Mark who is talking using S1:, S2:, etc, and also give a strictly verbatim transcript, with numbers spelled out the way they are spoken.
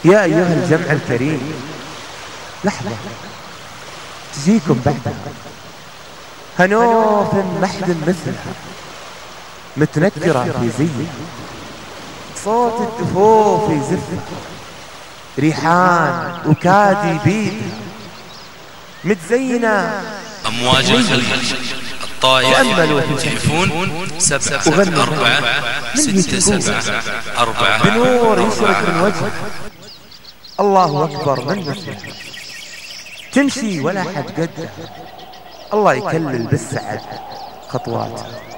S1: يا أيها الجمع الكريم، لحظة تجيكم بعدها هنوف محد مثلها، متنكرة في زي صوت الدفوف يزفها، ريحان وكادي بيد متزينة
S2: أمواج الخليج الطائف تليفون سبعة أربعة ستة سبعة أربعة
S1: بنور يشرق من وجهك. الله أكبر من مثلها، تمشي ولا حد قدها، الله يكلل بالسعد خطواتها.